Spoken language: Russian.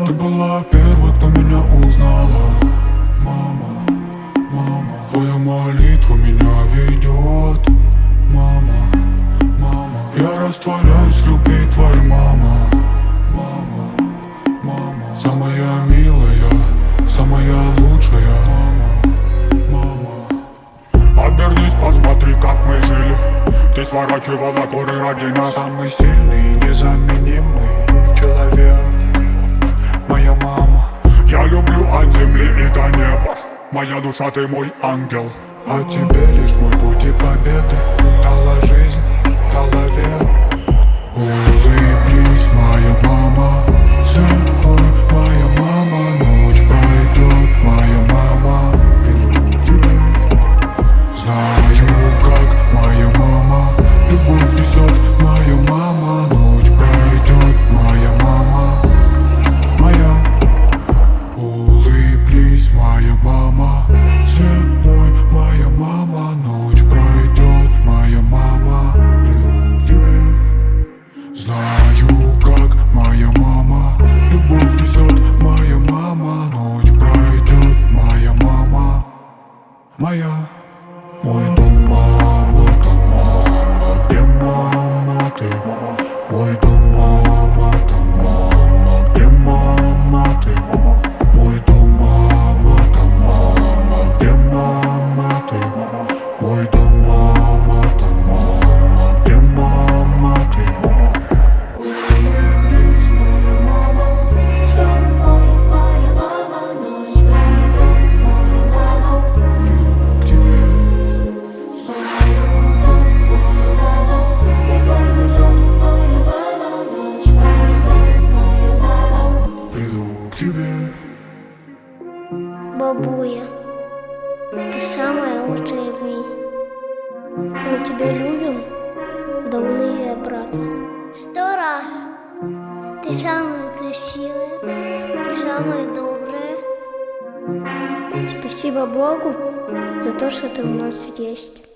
Ты была первой, кто меня узнала. Мама, мама, твоя молитва меня ведет. Мама, мама, я растворяюсь в любви твоей, мама. Мама, мама, самая милая, самая лучшая. Мама, мама, обернись, посмотри, как мы жили. Ты сворачивала горы ради нас. Самый сильный, незаменимый человек, моя мама. Я люблю от земли и до неба. Моя душа, ты мой ангел. А тебе лишь мой путь и победы дала жизнь, дала веру. Улыбнись, моя мама, зимой, моя мама. Ночь пройдет, моя мама, приду к тебе. Знаю, как моя мама любовь несет, моя мама. Ночь пройдет, моя мама, моя. Улыбнись, моя мама, зимой, моя мама. Ночь пройдет, моя мама, приду к тебе. Знаю, как моя мама любовь несет, моя мама. Ночь пройдет, моя мама, моя. Мой дом, мама, там мама, где мама ты? Мой дом, мама, там мама, где мама ты? Мой дом, мама, там мама, где мама ты? Мой дом, мама, там мама, где мама ты? Улыбнись, моя мама, зимой, моя мама. Ночь пройдет, моя мама, Приду к тебе. знаю, как моя мама любовь несет, моя мама. Ночь пройдет, моя мама. Приду к тебе. Бабуля, ты самая лучшая в мире. Мы тебя любим до луны и обратно. 100 раз. Ты самая красивая, ты самая добрая. Спасибо Богу за то, что ты у нас есть.